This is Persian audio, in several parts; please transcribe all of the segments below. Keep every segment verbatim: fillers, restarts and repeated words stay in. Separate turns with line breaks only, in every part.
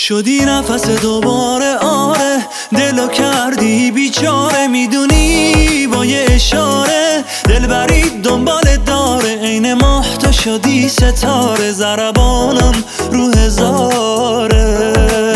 شدی نفس دوباره، آره دلو کردی بیچاره. میدونی با یه اشاره دل برید دنبال داره. عین ماه تو شدی ستاره، ضربانم رو هزاره.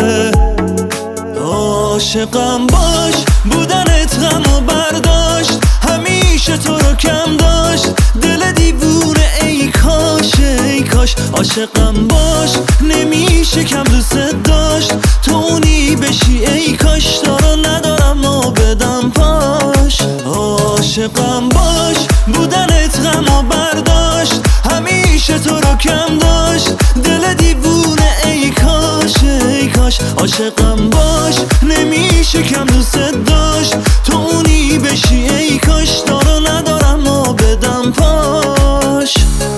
عاشقم باش، بودنت غمو برداشت، همیشه تو رو کم داشت دل دیوونه. ای کاش ای کاش عاشقم باش، نمیشه کم دوست داشت تو اونی بشی. ای کاش تو رو ندارم و بدم پاش. عاشقم باش، بودنت غمو برداشت، همیشه تو رو کم داشت دل دیوونه. ای کاش ای کاش عاشقم باش، نمیشه کم دوست داشت تو اونی بشی. ای کاش تو رو ندارم و بدم پاش.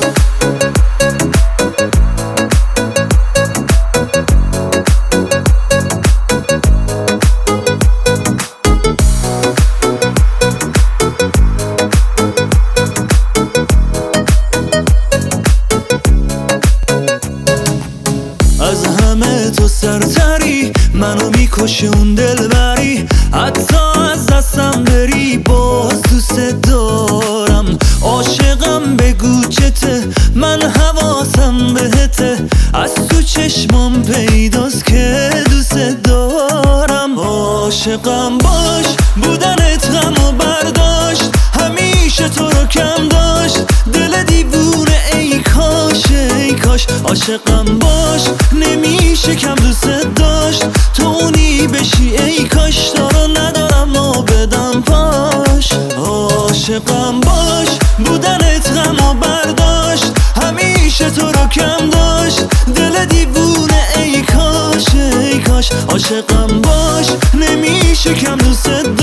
از همه تو سرتری، منو میکشه اون دلبری. حتی از دستم بری باز دوست دارم. عاشقم بگو چته، من حواسم بهته. از تو چشمام پیداست که دوست دارم. عاشقم باش، بودنت غمو برداشت، همیشه تو رو کم داشت دل دیوونه. ای کاش ای کاش عاشقم باش، نمیشه کم دوست داشت تو اونی بشی. ای کاش تو رو ندارم و بدم پاش. عاشقم باش، بودنت غمو برداشت، همیشه تو رو کم داشت دل دیوونه. ای کاش ای کاش عاشقم باش، نمیشه کم دوست